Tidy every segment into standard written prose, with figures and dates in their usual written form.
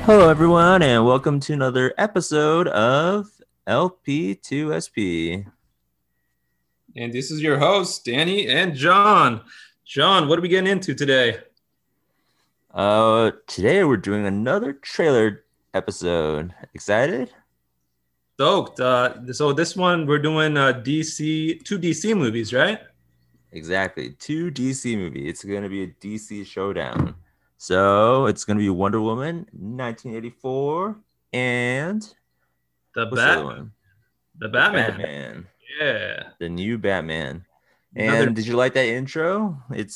Hello, everyone, and welcome to another episode of LP2SP. And this is your host, Danny and John. John, what are we getting into today? Today we're doing another trailer episode. Excited? Stoked. So this one we're doing two DC movies, right? Exactly. Two DC movie. It's going to be a DC showdown. So it's going to be Wonder Woman 1984 and The what's the other Batman. one? The The Batman. Batman. Yeah. The new Batman. Another And did you like that intro? It's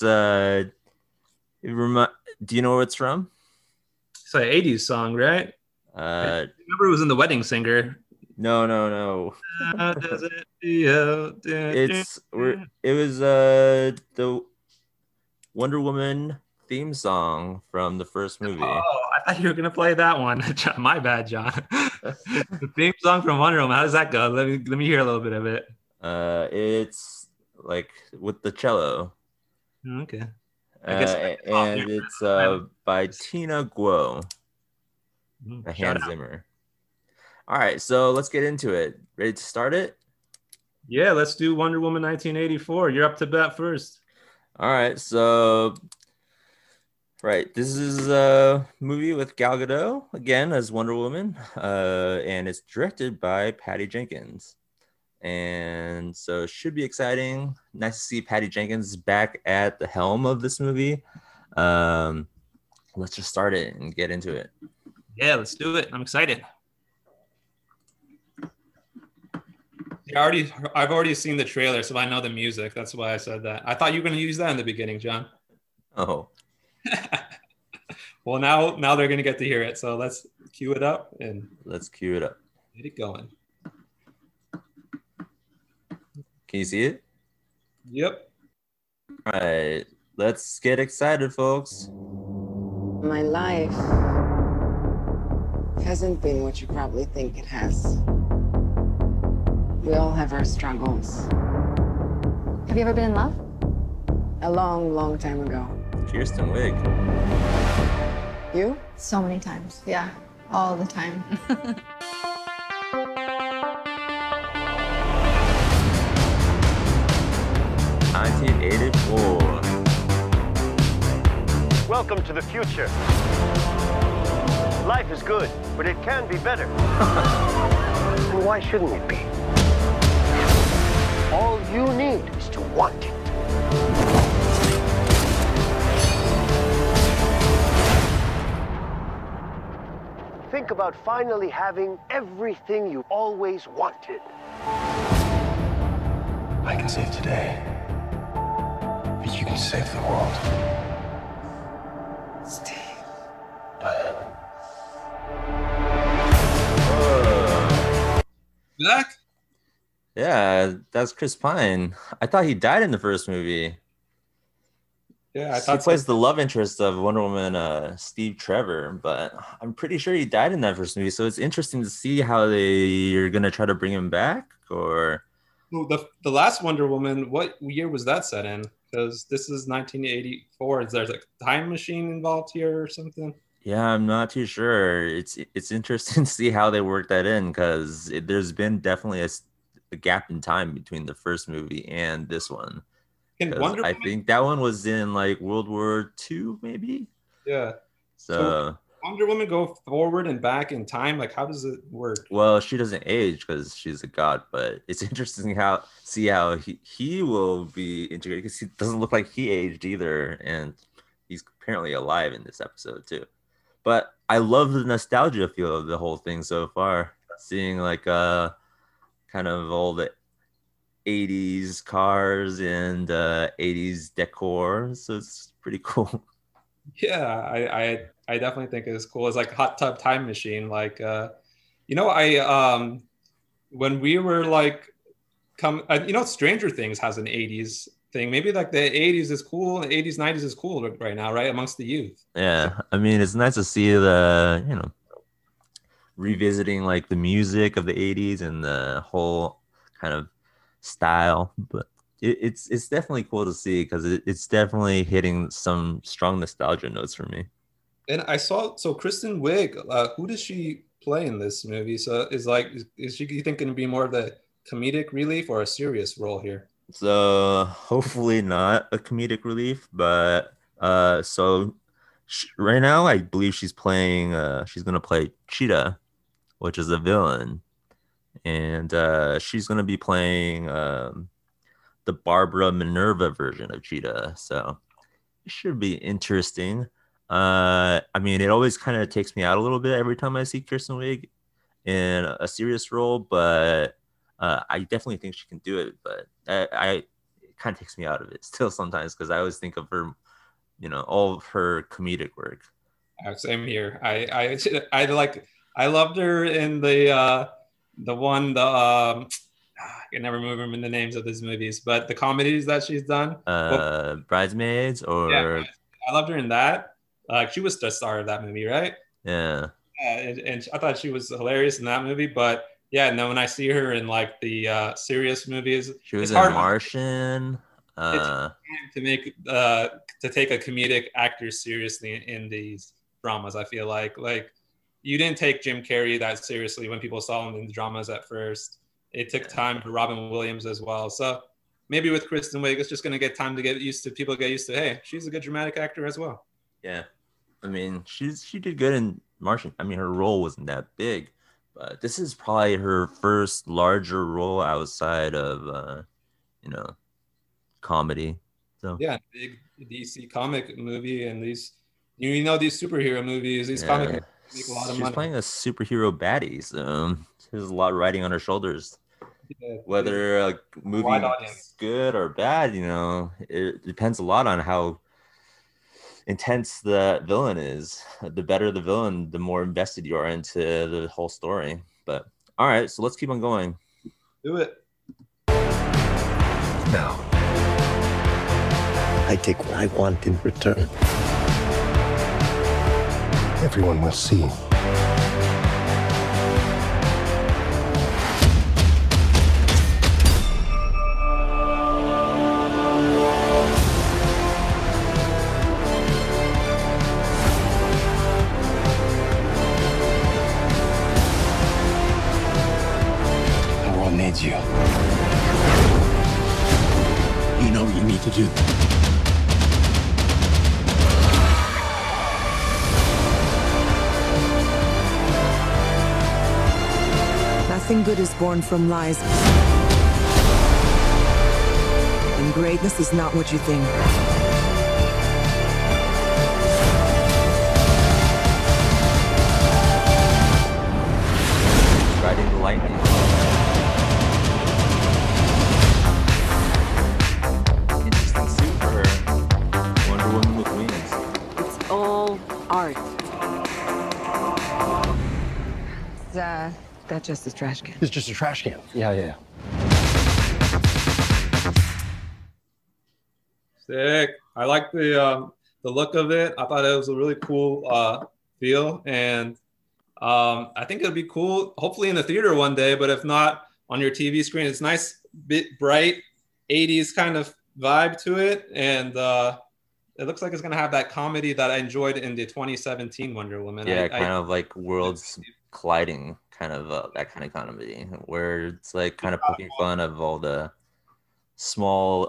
do you know where it's from? it's like 80s song, right? I remember it was in The Wedding Singer. No. Does it feel- It was the Wonder Woman theme song from the first movie. Oh, I thought you were gonna play that one. My bad, John. The theme song from Wonder Woman. How does that go? Let me hear a little bit of it. It's like with the cello. Okay. I guess And it's by Tina Guo, by shout Hans out. Zimmer. All right, so let's get into it. Ready to start it? Yeah, let's do Wonder Woman 1984. You're up to bat first. All right, so this is a movie with Gal Gadot again as Wonder Woman, and it's directed by Patty Jenkins. And so it should be exciting. Nice to see Patty Jenkins back at the helm of this movie. Let's just start it and get into it. Yeah, let's do it. I'm excited. I've already seen the trailer, so I know the music. That's why I said that. I thought you were going to use that in the beginning, John. Oh. Well, now they're going to get to hear it. So let's cue it up and let's cue it up. Get it going. Can you see it? Yep. All right, let's get excited, folks. My life hasn't been what you probably think it has. We all have our struggles. Have you ever been in love? A long, long time ago. Kirsten Wiig. You? So many times. Yeah, all the time. 1984. Welcome to the future. Life is good, but it can be better. And why shouldn't it be? All you need is to want it. Think about finally having everything you always wanted. I can save today, but you can save the world. Steve. Diana. Back? Yeah, that's Chris Pine. I thought he died in the first movie. Yeah, I He thought plays the love interest of Wonder Woman, Steve Trevor, but I'm pretty sure he died in that first movie. So it's interesting to see how you're gonna try to bring him back, or the last Wonder Woman, what year was that set in? Because this is 1984. Is there a time machine involved here or something? yeah, I'm not too sure. It's interesting to see how they work that in because there's been definitely a gap in time between the first movie and this one. Can Wonder I Woman? think that one was in like World War II, maybe. Yeah. So Wonder Woman go forward and back in time? Like, how does it work? well, she doesn't age because she's a god, but it's interesting see how he will be integrated because he doesn't look like he aged either, and he's apparently alive in this episode too. But I love the nostalgia feel of the whole thing so far. Seeing like kind of all the 80s cars and 80s decor, so it's pretty cool. Yeah, I definitely think it's cool. It's like hot tub time machine. Like, when we were like, Stranger Things has an 80s thing. Maybe like the 80s is cool, the 80s, 90s is cool right now, right? Amongst the youth. Yeah, I mean, it's nice to see the revisiting like the music of the 80s and the whole kind of style, but it's definitely cool to see because it's definitely hitting some strong nostalgia notes for me. And I saw so Kristen Wiig. Who does she play in this movie? So is she, you think, going to be more of the comedic relief or a serious role here? So hopefully not a comedic relief, but right now I believe she's gonna play Cheetah, which is a villain, and she's gonna be playing the Barbara Minerva version of Cheetah. So it should be interesting. I mean, it always kind of takes me out a little bit every time I see Kirsten Wiig in a serious role, but I definitely think she can do it. But it kind of takes me out of it still sometimes because I always think of her, all of her comedic work. Same here. I loved her in I can never remember the names of these movies, but the comedies that she's done. Bridesmaids, or yeah, I loved her in that. She was the star of that movie, right? Yeah. And I thought she was hilarious in that movie, but yeah, no, when I see her in like the serious movies, she was in hard Martian. It's hard to take a comedic actor seriously in these dramas. I feel like you didn't take Jim Carrey that seriously when people saw him in the dramas at first. It took time for Robin Williams as well. So maybe with Kristen Wiig, it's just going to get time to get used to. People get used to, hey, she's a good dramatic actor as well. Yeah, I mean, she did good in Martian. I mean, her role wasn't that big, but this is probably her first larger role outside of, comedy. So yeah, big DC comic movie, and these these superhero movies, these comic movies make a lot of money. She's playing a superhero baddie, so there's a lot riding on her shoulders. Yeah, whether a movie is good or bad, it depends a lot on how intense the villain is. The better the villain, the more invested you are into the whole story. But all right, so let's keep on going. Do it. Now, I take what I want in return. Everyone will see. The world needs you. You know what you need to do. Nothing good is born from lies. And greatness is not what you think. Riding the lightning. Interesting suit for her. Wonder Woman with wings. It's all art. That's just a trash can. It's just a trash can. Yeah. Sick. I like the look of it. I thought it was a really cool feel, and I think it'll be cool. Hopefully in the theater one day, but if not on your TV screen, it's nice, bit bright, 80s kind of vibe to it, and it looks like it's gonna have that comedy that I enjoyed in the 2017 Wonder Woman. Yeah, kind of like worlds colliding. Kind of that kind of comedy where it's like kind of poking fun of all the small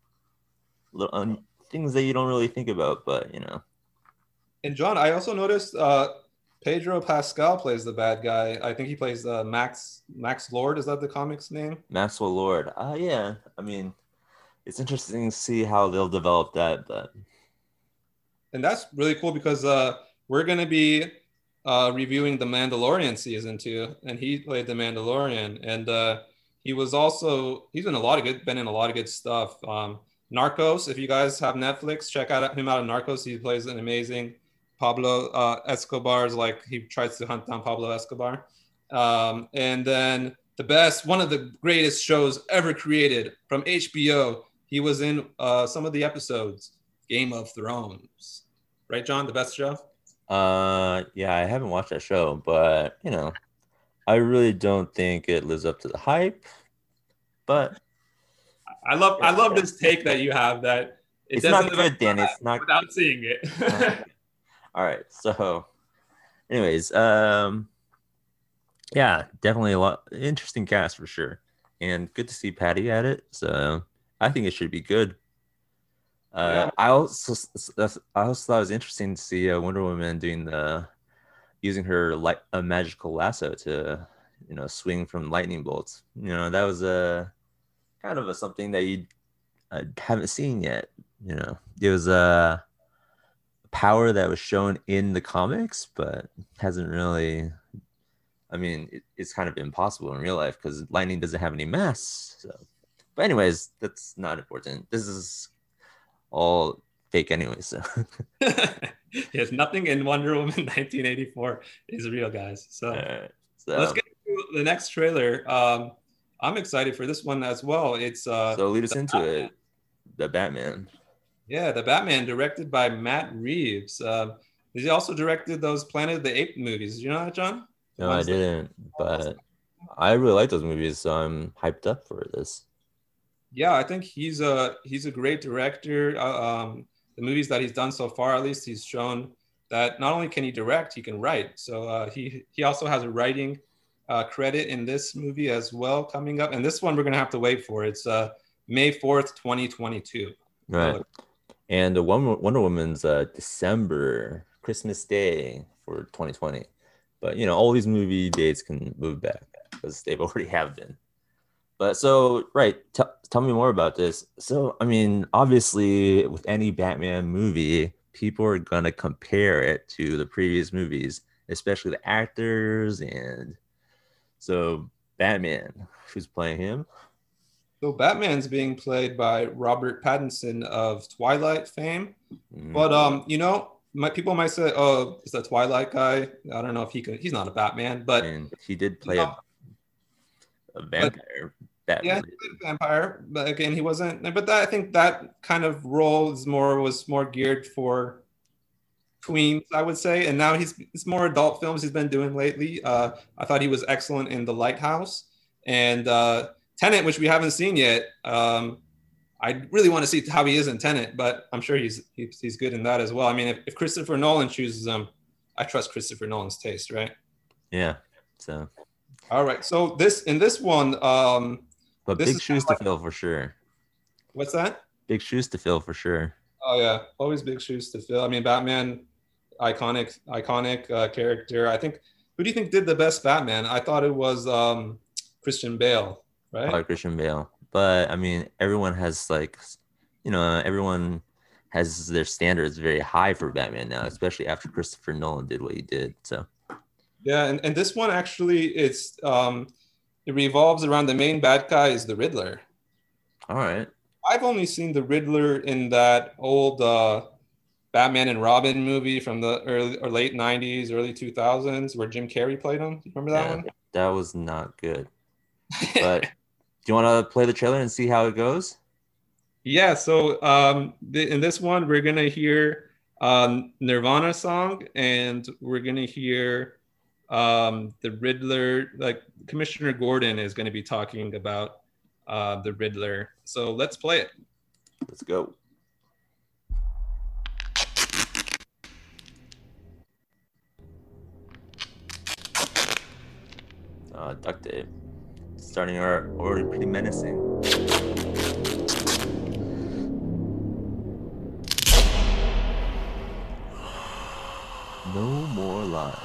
things that you don't really think about, but And John, I also noticed Pedro Pascal plays the bad guy. I think he plays Max Lord. Is that the comic's name? Maxwell Lord. Yeah. I mean, it's interesting to see how they'll develop that, and that's really cool because we're gonna be reviewing the Mandalorian season 2, and he played the Mandalorian, and he's been in a lot of good stuff. Narcos, if you guys have Netflix, check him out in Narcos. He plays an amazing Pablo Escobar's, like he tries to hunt down Pablo Escobar. And then one of the greatest shows ever created from HBO. He was in some of the episodes, Game of Thrones. Right, John? The best show? Yeah, I haven't watched that show, but I really don't think it lives up to the hype. But I love this take that you have that it's not good, Dan. It's not without seeing it. All right. So, anyways, yeah, definitely a lot interesting cast for sure, and good to see Patty at it. So I think it should be good. Yeah. I also thought it was interesting to see Wonder Woman using her a magical lasso to swing from lightning bolts. That was a kind of something that you haven't seen yet. It was a power that was shown in the comics, but hasn't really. I mean, it's kind of impossible in real life because lightning doesn't have any mass. So, but anyways, that's not important. This is all fake anyway. So Yes, nothing in Wonder Woman 1984 is real, guys. So let's get to the next trailer. I'm excited for this one as well. It's so lead us into it. The Batman. Yeah, the Batman, directed by Matt Reeves. He also directed those Planet of the Apes movies. Did you know that, John? No, I didn't, but I really like those movies, so I'm hyped up for this. Yeah, I think he's a great director. The movies that he's done so far, at least, he's shown that not only can he direct, he can write. So he also has a writing credit in this movie as well coming up. And this one we're gonna have to wait for. It's May 4th, 2022. Right. And the Wonder Woman's December, Christmas Day for 2020. But all these movie dates can move back because they've already have been. But so, right, tell me more about this. So, I mean, obviously, with any Batman movie, people are gonna compare it to the previous movies, especially the actors. And so, Batman, who's playing him? So Batman's being played by Robert Pattinson of Twilight fame. But people might say, "Oh, it's the Twilight guy." I don't know if he's not a Batman, but he did play a vampire. Yeah, he played a vampire, but again, he wasn't. But I think that kind of role was more geared for tweens, I would say. And now it's more adult films he's been doing lately. I thought he was excellent in The Lighthouse and Tenet, which we haven't seen yet. I really want to see how he is in Tenet, but I'm sure he's good in that as well. I mean, if Christopher Nolan chooses him, I trust Christopher Nolan's taste, right? Yeah. So. All right. So in this one, but big shoes to fill for sure. What's that? Big shoes to fill for sure. Oh yeah, always big shoes to fill. I mean, Batman, iconic character. I think. Who do you think did the best Batman? I thought it was Christian Bale, right? Probably Christian Bale. But I mean, everyone has everyone has their standards very high for Batman now, especially after Christopher Nolan did what he did. So yeah, and this one actually it revolves around the main bad guy is the Riddler. All right. I've only seen the Riddler in that old Batman and Robin movie from the early or late 90s, early 2000s, where Jim Carrey played him. Remember that one? That was not good. But do you want to play the trailer and see how it goes? Yeah. So in this one, we're gonna hear Nirvana song, and we're gonna hear the Riddler. Like Commissioner Gordon is gonna be talking about the Riddler. So let's play it. Let's go. Duct tape. Starting already pretty menacing. No more lies.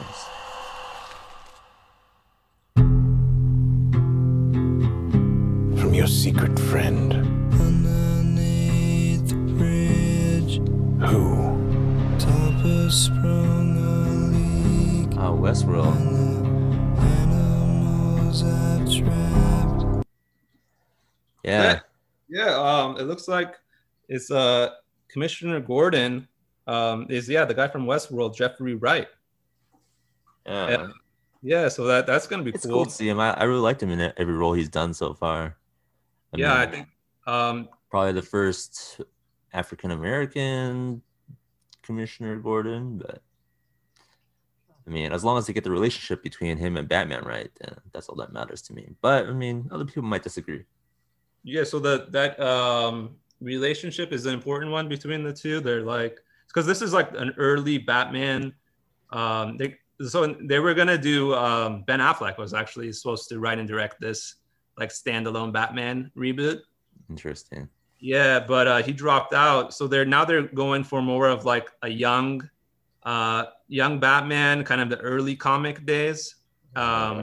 From your secret friend. Underneath the bridge. Who? Topper sprung a leak. Westworld. Animals I've trapped. Yeah. Yeah. It looks like it's Commissioner Gordon is the guy from Westworld, Jeffrey Wright. Yeah. Yeah, so that's gonna be It's cool. cool to see him. I really liked him in every role he's done so far. I think probably the first African American Commissioner Gordon, but I mean, as long as they get the relationship between him and Batman right, then that's all that matters to me. But I mean, other people might disagree. Yeah, so that relationship is an important one between the two. They're like because this is like an early Batman. They were gonna do Ben Affleck was actually supposed to write and direct this like standalone Batman reboot. Interesting. Yeah, but he dropped out. So they're going for more of like a young Batman, kind of the early comic days. And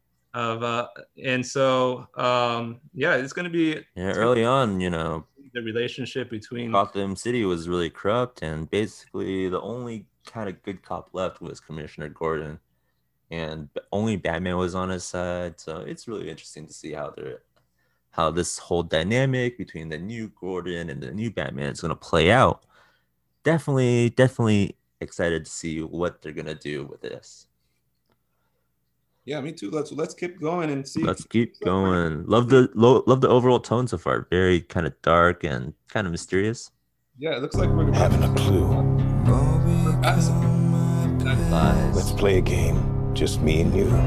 so it's gonna be early on, you know, the relationship between Gotham City was really corrupt, and basically the only kind of good cop left was Commissioner Gordon, and only Batman was on his side. So it's really interesting to see how this whole dynamic between the new Gordon and the new Batman is going to play out. Definitely excited to see what they're going to do with this. Yeah, me too. Let's keep going and see. Let's keep going. Love the overall tone so far. Very kind of dark and kind of mysterious. Yeah, it looks like we're Having a clue. Lies. Let's play a game. Just me and you.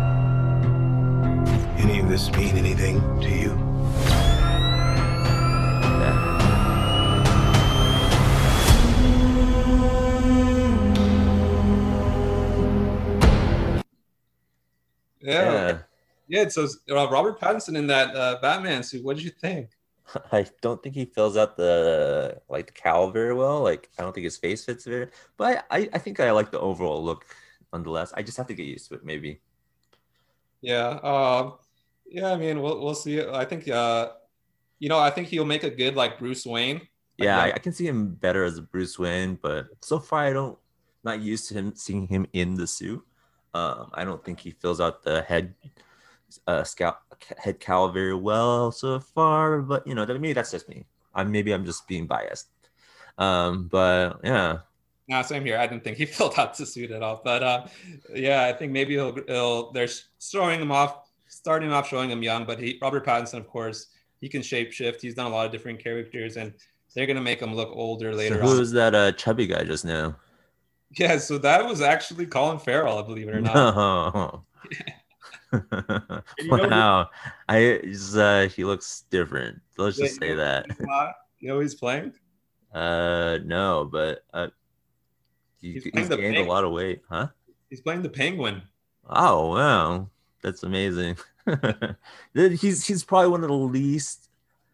Any of this mean anything to you? Yeah. So Robert Pattinson in that Batman suit. What did you think? I don't think he fills out the cowl very well. Like, I don't think his face fits very. But I think I like the overall look nonetheless. I just have to get used to it, maybe. Yeah. I mean, we'll see. I think I think he'll make a good like Bruce Wayne. Yeah, I can see him better as a Bruce Wayne, but so far not used to seeing him in the suit. I don't think he fills out the head cowl very well so far, but maybe that's just me. I'm just being biased. But yeah. No, same here. I didn't think he filled out the suit at all. But I think maybe they're starting him off showing him young, but Robert Pattinson, of course, he can shapeshift. He's done a lot of different characters, and they're gonna make him look older later on. Who was that chubby guy just now? Yeah, so that was actually Colin Farrell, believe it or not. No. Wow. He looks different. Let's just say that. You know who he's playing? No, but he's gained a lot of weight, huh? He's playing the Penguin. Oh wow, that's amazing. He's probably one of the least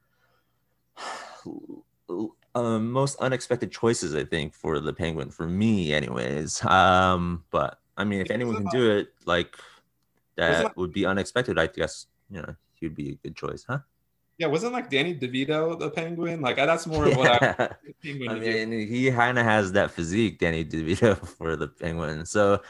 most unexpected choices, I think, for the Penguin, for me anyways. But I mean, if anyone can do it like that would be unexpected, I guess he'd be a good choice, huh? Yeah, wasn't like Danny DeVito the Penguin? Like that's more of what I mean, he kind of has that physique, Danny DeVito, for the Penguin. So,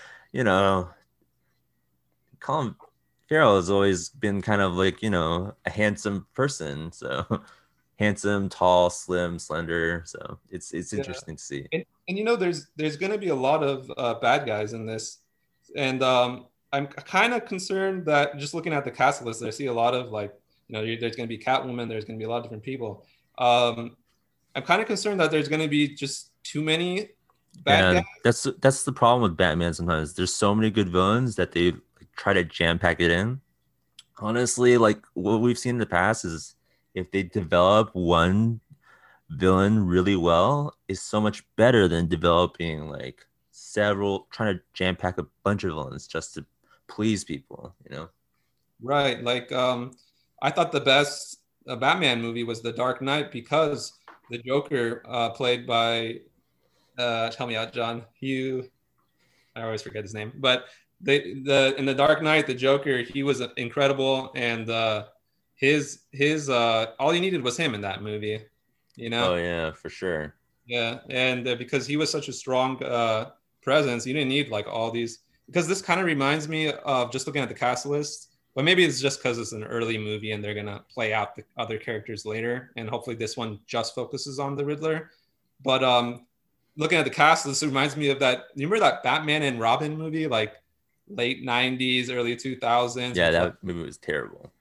Colin Farrell has always been kind of like, a handsome person. So handsome, tall, slim, slender. So it's interesting to see. And there's going to be a lot of bad guys in this. And I'm kind of concerned that just looking at the cast list, I see a lot of like, there's going to be Catwoman. There's going to be a lot of different people. I'm kind of concerned that there's going to be just too many bad guys. That's the problem with Batman sometimes. There's so many good villains that they try to jam pack it in. Honestly, like what we've seen in the past is if they develop one villain really well, is so much better than developing like several, trying to jam pack a bunch of villains just to please people, Right. Like I thought the best Batman movie was The Dark Knight because the Joker played by help me out, John. I always forget his name, but in The Dark Knight, the Joker, he was incredible, and his all you needed was him in that movie, Oh yeah, for sure. Yeah, and because he was such a strong presence, you didn't need like all these. Because this kind of reminds me of just looking at the cast list, but maybe it's just because it's an early movie and they're gonna play out the other characters later, and hopefully this one just focuses on the Riddler. But looking at the cast, this reminds me of that. You remember that Batman and Robin movie, like late '90s, early 2000s? Yeah, that movie was terrible.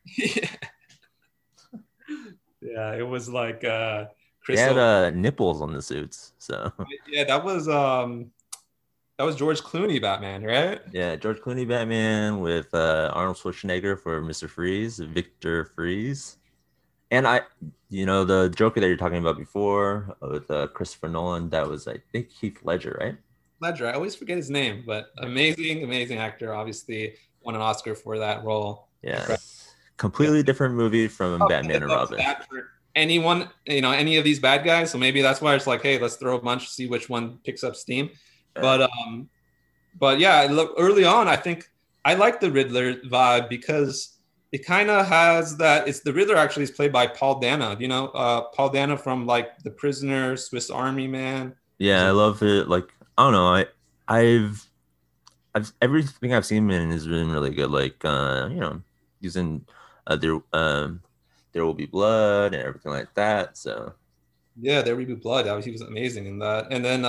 Yeah, it was like they had nipples on the suits. So yeah, that was George Clooney Batman, right? Yeah, George Clooney Batman with Arnold Schwarzenegger for Mr. Freeze, Victor Freeze. And the Joker that you're talking about before with Christopher Nolan, that was, I think, Heath Ledger, right? Ledger. I always forget his name, but amazing actor. Obviously, won an Oscar for that role. Yeah, completely different movie from Batman and Robin. Anyone, any of these bad guys. So maybe that's why it's like, hey, let's throw a bunch, see which one picks up steam. But yeah, look, early on, I think I like the Riddler vibe because it kind of has that. It's the Riddler actually is played by Paul Dano. Paul Dano from like The Prisoner, Swiss Army Man. Yeah, I love it. Like, I don't know, I've everything I've seen him in has been really good. Like, using There Will Be Blood and everything like that. So yeah, There Will Be Blood. He was amazing in that. And then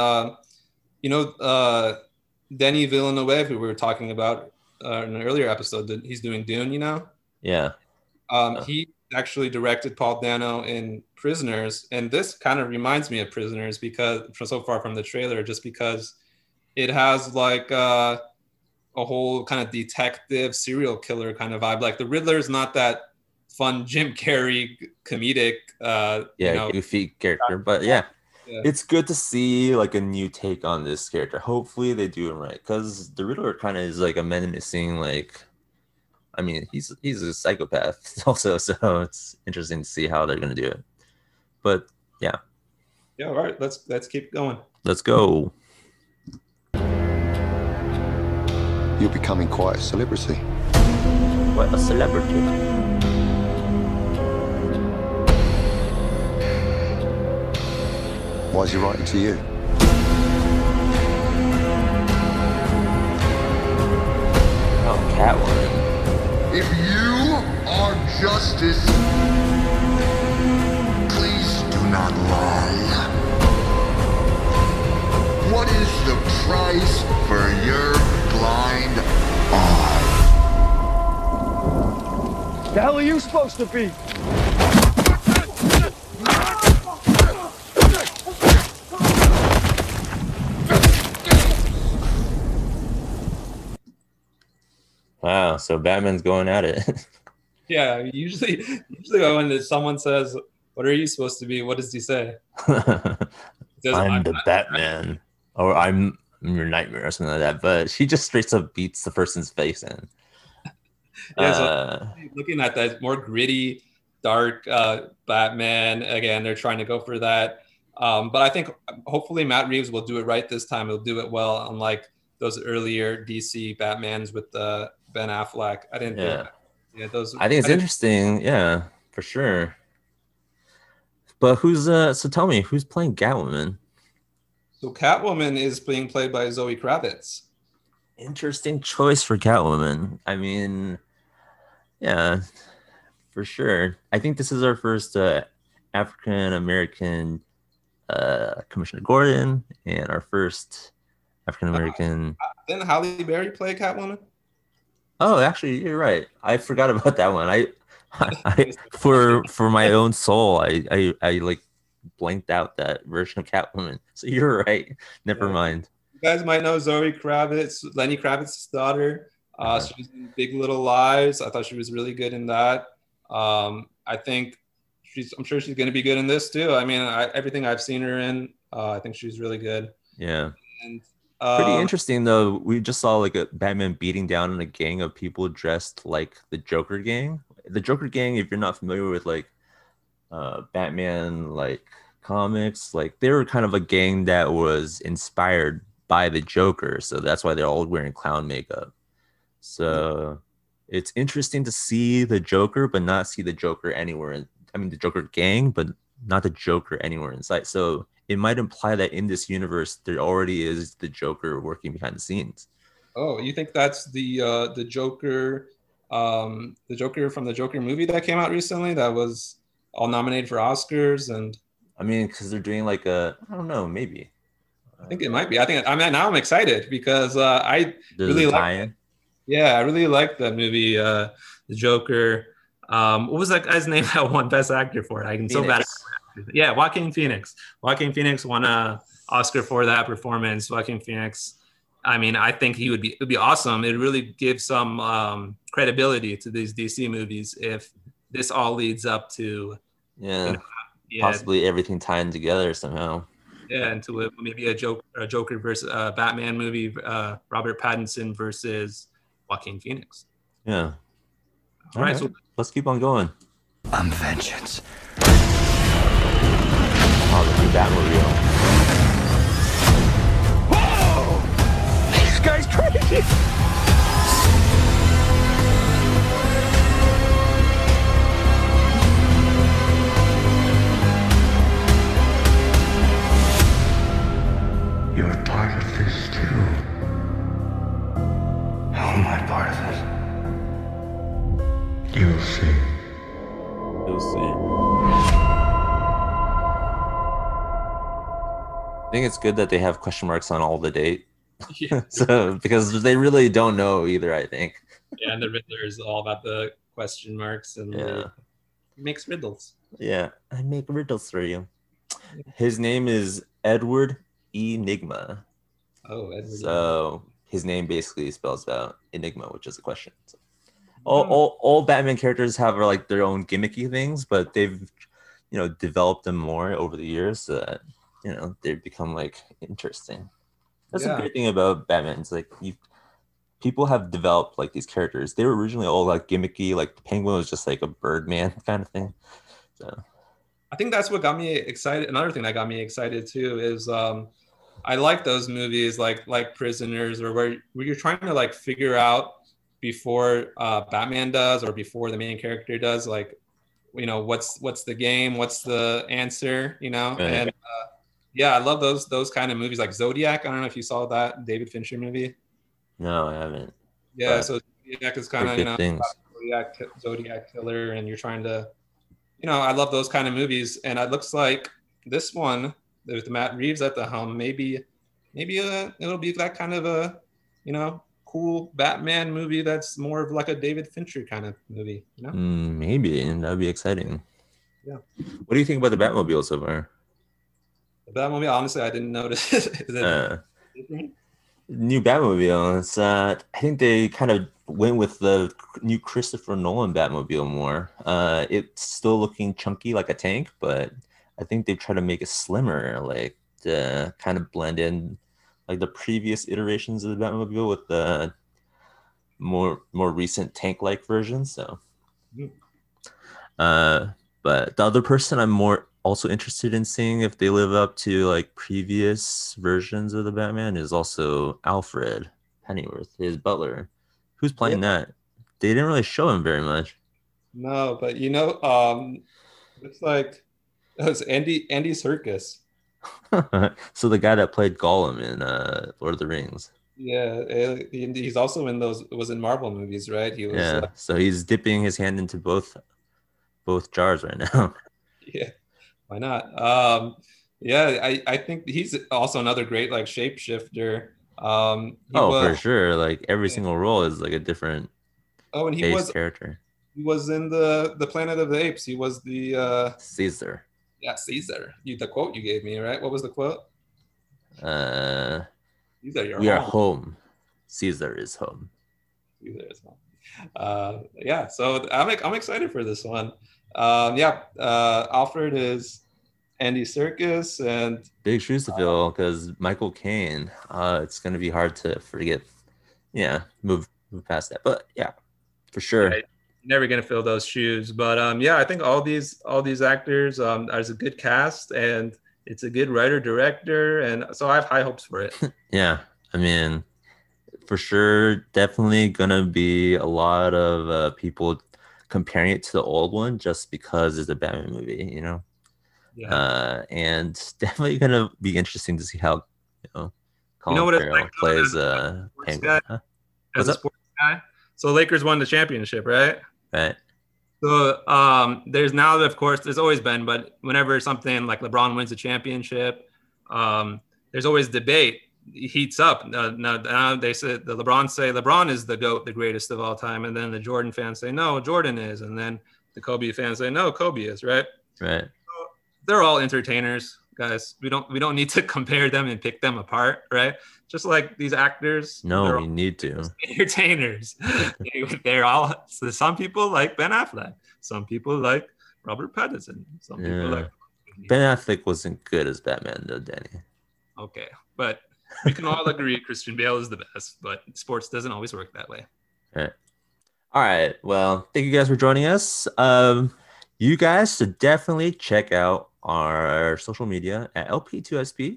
Denis Villeneuve, who we were talking about in an earlier episode, that he's doing Dune. Yeah. He actually directed Paul Dano in Prisoners, and this kind of reminds me of Prisoners because so far from the trailer, just because it has like a whole kind of detective serial killer kind of vibe. Like the Riddler is not that fun Jim Carrey comedic goofy character, but it's good to see like a new take on this character. Hopefully they do it right, because the Riddler kind of is like a menacing, like, I mean, he's a psychopath also, so it's interesting to see how they're gonna do it. But yeah, all right, let's keep going. Let's go. You're becoming quite a celebrity. What a celebrity. Why is he writing to you? Oh, Catwoman. If you are justice, please do not lie. What is the price for your blind eye? The hell are you supposed to be? Wow, so Batman's going at it. Yeah, usually when someone says, "What are you supposed to be?" What does he say? I'm the Batman, or I'm your nightmare, or something like that. But she just straight up beats the person's face in. So looking at that more gritty, dark Batman again, they're trying to go for that. But I think hopefully Matt Reeves will do it right this time. He'll do it well, unlike those earlier DC Batmans with Ben Affleck. I think it's interesting. Yeah, for sure. But so tell me, who's playing Catwoman? So Catwoman is being played by Zoe Kravitz. Interesting choice for Catwoman. I mean, yeah, for sure. I think this is our first African American Commissioner Gordon, and our first African American. Didn't Halle Berry play Catwoman? Oh, actually, you're right. I forgot about that one. I for my own soul, I like blanked out that version of Catwoman. So you're right. Never mind. You guys might know Zoe Kravitz, Lenny Kravitz's daughter. She was in Big Little Lies. I thought she was really good in that. I think I'm sure she's going to be good in this too. I mean, everything I've seen her in, I think she's really good. Yeah. And pretty interesting though. We just saw like a Batman beating down on a gang of people dressed like the Joker gang. The Joker gang, if you're not familiar with like Batman like comics, like they were kind of a gang that was inspired by the Joker, so that's why they're all wearing clown makeup. So it's interesting to see the Joker but not see the Joker anywhere the Joker gang, but not the Joker anywhere in sight. So it might imply that in this universe there already is the Joker working behind the scenes. Oh, you think that's the Joker, the Joker from the Joker movie that came out recently that was all nominated for Oscars? And I mean, because they're doing like I don't know, maybe. I think it might be. Now I'm excited because I really like. Yeah, I really like that movie, the Joker. What was that guy's name that won Best Actor for it? I'm so bad. Yeah, Joaquin Phoenix. Joaquin Phoenix won an Oscar for that performance. Joaquin Phoenix. I mean, I think it would be awesome. It really gives some credibility to these DC movies if this all leads up to Yeah, You know, yeah, possibly everything tying together somehow. yeah, into maybe a Joker versus Batman movie, Robert Pattinson versus Joaquin Phoenix. Yeah. All right, so let's keep on going. I'm vengeance. Oh, the new Batmobile. Whoa! This guy's crazy! You're part of this too. How am I part of it? You'll see. You'll see. I think it's good that they have question marks on all the date. yeah, So because they really don't know either, I think. yeah, and the Riddler is all about the question marks and Yeah. he makes riddles. Yeah, I make riddles for you. His name is Edward Enigma. Oh, Edward. So his name basically spells out enigma, which is a question. So all Batman characters have like their own gimmicky things, but they've developed them more over the years so that they've become like interesting. That's the great thing about Batman. It's like people have developed like these characters. They were originally all like gimmicky, like the Penguin was just like a Birdman kind of thing. So I think that's what got me excited. Another thing that got me excited too is I like those movies like Prisoners, or where you're trying to like figure out before Batman does or before the main character does, like what's the game, what's the answer, Right. And yeah, I love those kind of movies like Zodiac. I don't know if you saw that David Fincher movie. no, I haven't. Yeah, But so Zodiac is kind good of things. Zodiac killer, and you're trying to, I love those kind of movies, and it looks like this one with Matt Reeves at the helm, maybe it'll be that kind of a, cool Batman movie that's more of like a David Fincher kind of movie, Maybe, and that'd be exciting. Yeah. What do you think about the Batmobile so far? The Batmobile, honestly, I didn't notice it. Is it different? New Batmobile. It's I think they kind of went with the new Christopher Nolan Batmobile more. It's still looking chunky like a tank, but I think they've tried to make it slimmer, like to kind of blend in like the previous iterations of the Batmobile with the more recent tank-like versions. So, but the other person I'm more also interested in seeing if they live up to like previous versions of the Batman is also Alfred Pennyworth, his butler. Who's playing that? They didn't really show him very much. No, but looks like it was Andy Serkis. So the guy that played Gollum in Lord of the Rings. Yeah, he's also in was in Marvel movies, right? He was. Yeah, so he's dipping his hand into both jars right now. Yeah, why not? I think he's also another great like shapeshifter. For sure. Like every single role is like a different and he was character. He was in the Planet of the Apes. He was the Caesar. Yeah, Caesar. The quote you gave me, right? What was the quote? Caesar, you're we are home. Caesar is home. Caesar is home. Yeah, so I'm excited for this one. Alfred is Andy Serkis, and big shoes to fill because Michael Caine. It's gonna be hard to forget. Yeah, move past that, but yeah, for sure. Yeah, never gonna fill those shoes, but I think all these actors, there's a good cast, and it's a good writer director, and so I have high hopes for it. Yeah, I mean, for sure, definitely gonna be a lot of people comparing it to the old one just because it's a Batman movie, Yeah. And definitely gonna be interesting to see how Colin what it's Farrell like plays Penguin. Huh? As a sports guy. So Lakers won the championship, right? Right. So there's now, of course, there's always been, but whenever something like LeBron wins a championship, there's always debate. It heats up. Now they say LeBron is the GOAT, the greatest of all time, and then the Jordan fans say no, Jordan is, and then the Kobe fans say no, Kobe is, right? Right. So they're all entertainers, guys. We don't need to compare them and pick them apart, right? Just like these actors. No, we need to. Entertainers. They're all. So some people like Ben Affleck. Some people like Robert Pattinson. Some people Yeah. like. Ben Affleck wasn't good as Batman, though, Danny. Okay, but we can all agree Christian Bale is the best, but sports doesn't always work that way. All right. Well, thank you guys for joining us. You guys should definitely check out our social media at LP2SP.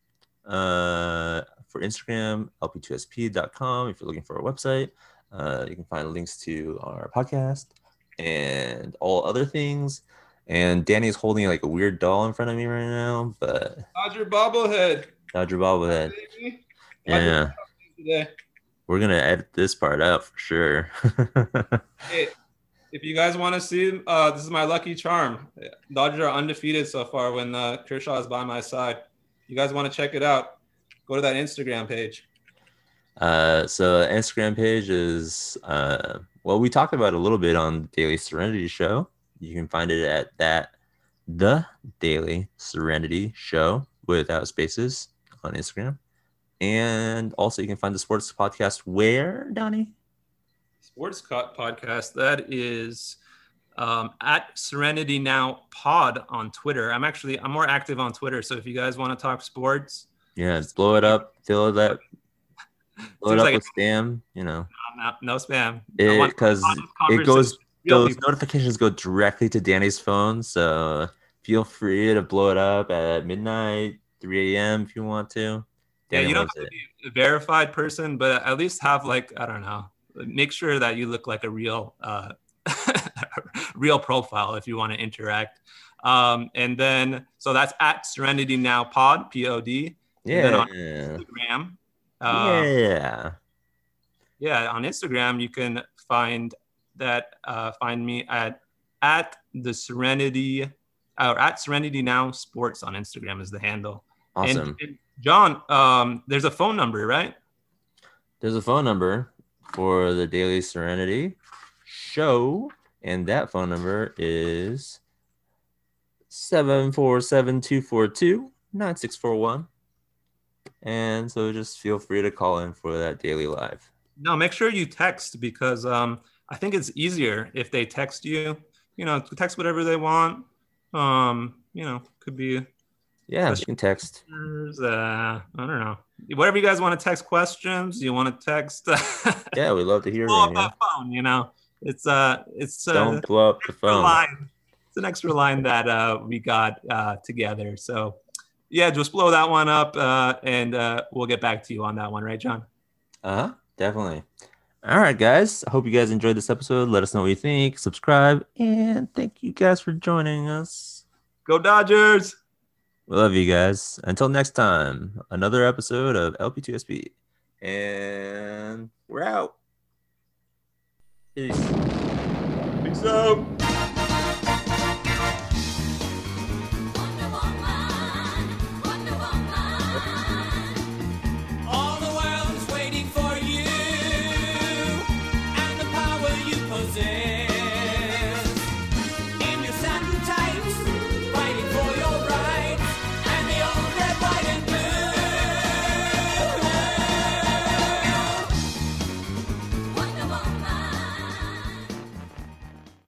For Instagram, lp2sp.com. If you're looking for our website, you can find links to our podcast and all other things. And Danny's holding like a weird doll in front of me right now, but Dodger bobblehead. Dodger bobblehead. Baby. Yeah, Today. we're gonna edit this part out for sure. Hey, if you guys want to see, this is my lucky charm. Dodgers are undefeated so far when Kershaw is by my side. You guys want to check it out? Go to that Instagram page. So the Instagram page is well, we talked about it a little bit on the Daily Serenity Show. You can find it at the Daily Serenity Show without spaces on Instagram. And also you can find the sports podcast where, Donnie? Sports podcast. That is at Serenity Now Pod on Twitter. I'm more active on Twitter. So if you guys want to talk sports, Yeah, just blow it up, blow it up like with spam, you know. no spam. Because it goes, Real those people. notifications go directly to Danny's phone. So feel free to blow it up at midnight, 3 a.m. if you want to. Yeah, Danny you don't loves have to it. be a verified person, but at least have like, I don't know, make sure that you look like a real real profile if you want to interact. And then, so that's at Serenity Now Pod, Pod. Yeah. And then on Instagram, on Instagram, you can find me at the Serenity or at Serenity Now Sports on Instagram is the handle. Awesome. And John, there's a phone number, right? There's a phone number for the Daily Serenity Show, and that phone number is 747-242-9641. And so just feel free to call in for that daily live. No, make sure you text because I think it's easier if they text you. You know, text whatever they want. Could be. Yeah, you can text. I don't know. Whatever you guys want to text questions, you want to text. Yeah, we'd love to hear blow from up you. that phone. You know, it's Don't blow up the phone. line. It's an extra line that we got together. So yeah, just blow that one up, and we'll get back to you on that one, right, John? Definitely. All right, guys. I hope you guys enjoyed this episode. Let us know what you think. Subscribe, and thank you guys for joining us. Go Dodgers! We love you guys. Until next time, another episode of LP2SP. And we're out. Peace. Peace out.